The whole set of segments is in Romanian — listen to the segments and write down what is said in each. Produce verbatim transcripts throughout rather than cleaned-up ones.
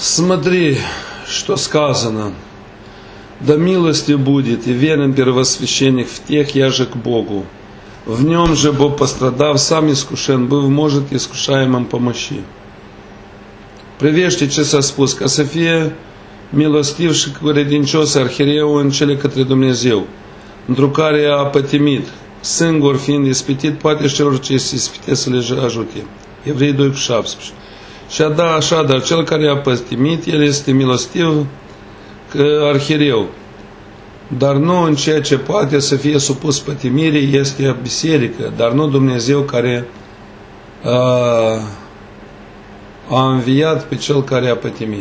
Смотри, что сказано. Да милостью будет и верен первосвященник в тех, яже к Богу. В нем же Бог, пострадав, сам искушен был, может искушаемым помощи. Привежте часа спуск, а София, милостивши credincios arhiereu în cele către Dumnezeu, într-o care a pătimit, singur fiind ispitit, poate și celor ce se ispite să le ajute. Evrei doi cu șaptesprezece. Și a da așa, dar cel care a pătimit, el este milostiv arhiereu, dar nu în ceea ce poate să fie supus pătimirii, este biserică, dar nu Dumnezeu care a, a înviat pe cel care a pătimit.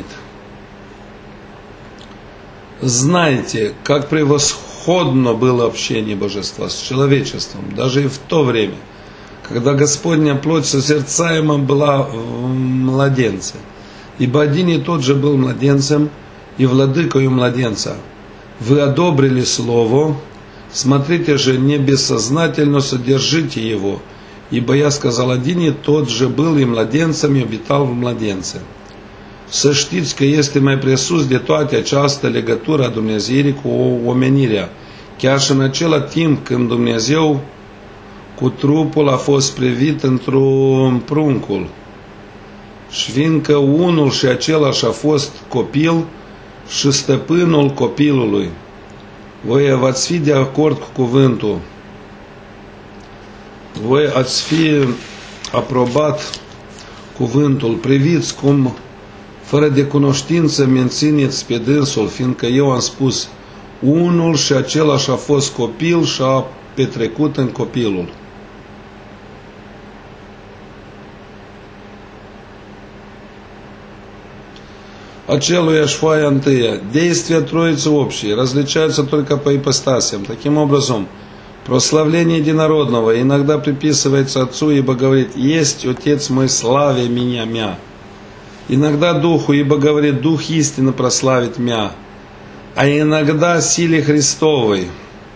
Знаете, как превосходно было общение Божества с человечеством, даже и в то время, когда Господня плоть созерцаема была в младенце, ибо один и тот же был младенцем и владыкою младенца. Вы одобрили Слово, смотрите же не бессознательно содержите его, ибо я сказал, один и тот же был и mladențem и обитал в mladențe. Să știți că este mai presus de toate această legătură a Dumnezeirii cu omenirea, chiar și în acela timp când Dumnezeu cu trupul a fost privit într-un pruncul. Și fiindcă unul și același a fost copil și stăpânul copilului, voi v-ați fi de acord cu cuvântul, voi ați fi aprobat cuvântul, priviți cum fără de cunoștință mențineți pe dânsul, fiindcă eu am spus, unul și același a fost copil și a petrecut în copilul. Aceluiași foaia întâia. Действия Троицы общие, различаются только по ипостасям. Таким образом, прославление единородного иногда приписывается Отцу, ибо говорит, есть Отец мой, славе меня мя. Иногда Духу, ибо говорит, Дух истинно прославит мя. А иногда силе Христовой.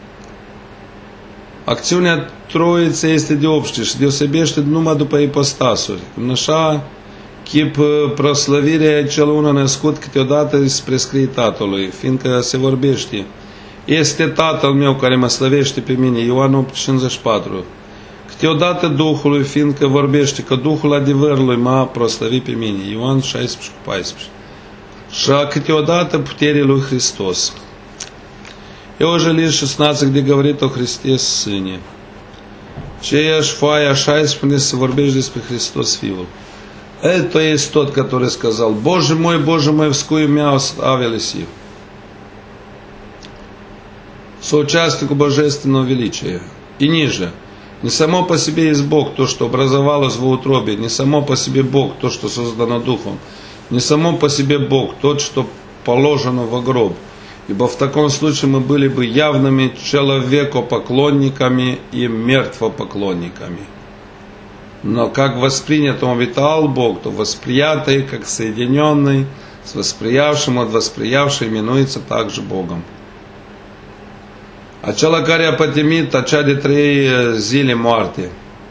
Acțiunea Troiței este de obște și deosebește numai după ipostasuri. În așa chip proslăvirea e cel unul născut câteodată îi prescrie Tatălui, fiindcă se vorbește. Este Tatăl meu care mă slăvește pe mine, Ioan opt cincizeci și patru. Câteodată Duhului, fiindcă vorbește că Duhul adevărului m-a proslăvit pe mine, Ioan șaisprezece paisprezece. Și câteodată puterea lui Hristos. Евангелие шестнадцать, где говорит о Христе Сыне. Aceeași foaie a șaisprezece se vorbește despre Hristos Fiul. Это есть тот, который сказал, Боже мой, Боже мой, вскую мя оставились их. Соучастнику божественного величия. И ниже. Не само по себе есть Бог, то, что образовалось в утробе, не само по себе Бог, то, что создано Духом, не само по себе Бог, тот, что положено во гроб. Ибо в таком случае мы были бы явными человекопоклонниками и мертвопоклонниками. Но как воспринят он витал Бог, то восприятый, как соединенный, с восприявшим от восприявший именуется также Богом. Acela care a pătimit acea de trei zile moarte.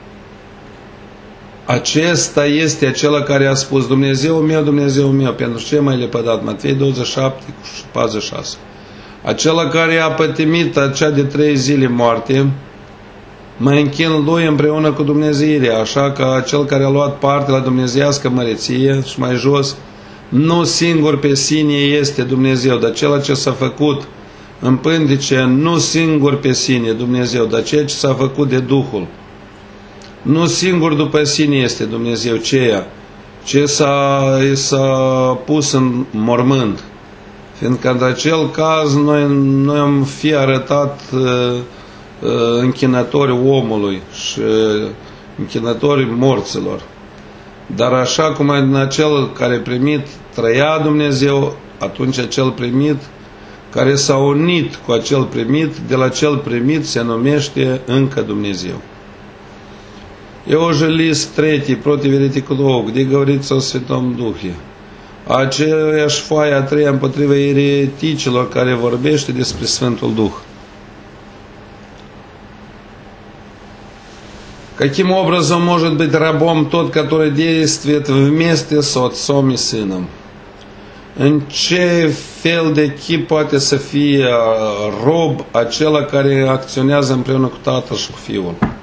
Acesta este acela care a spus, Dumnezeu meu, Dumnezeu meu, pentru ce m-ai lepădat? Matei douăzeci și șapte, patruzeci și șase. Acela care a pătimit acea de trei zile moarte, mă închin lui împreună cu Dumnezeirea, așa că acel care a luat parte la dumnezeiască măreție și mai jos, nu singur pe sine este Dumnezeu, dar acela ce s-a făcut în pândice, nu singur pe sine Dumnezeu, dar ceea ce s-a făcut de Duhul. Nu singur după sine este Dumnezeu, ceea ce s-a, s-a pus în mormânt. Fiindcă în acel caz noi, noi am fi arătat uh, uh, închinători omului și uh, închinători morților. Dar așa cum în acel care primit trăia Dumnezeu, atunci acel primit care s-a unit cu acel primit, de la cel primit se numește încă Dumnezeu. Евангелист третий против еретиков, где говорится о Святом Духе. Aceeași foaie a treia împotriva ereticilor care vorbește despre Sfântul Duh. Каким образом может быть рабом тот, который действует вместе с Отцом и Сыном? În ce fel de chip poate să fie rob acela care acționează împreună cu tatăl și cu fiul?